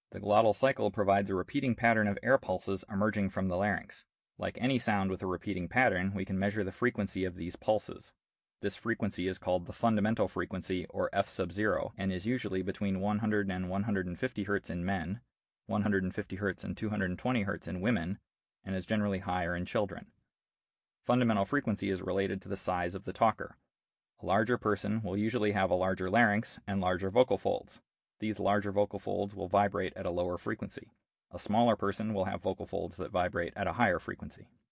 The glottal cycle provides a repeating pattern of air pulses emerging from the larynx. Like any sound with a repeating pattern, we can measure the frequency of these pulses. This frequency is called the fundamental frequency, or f sub 0, and is usually between 100 and 150 Hz in men, 150 Hz and 220 Hz in women, and is generally higher in children. Fundamental frequency is related to the size of the talker. A larger person will usually have a larger larynx and larger vocal folds. These larger vocal folds will vibrate at a lower frequency. A smaller person will have vocal folds that vibrate at a higher frequency.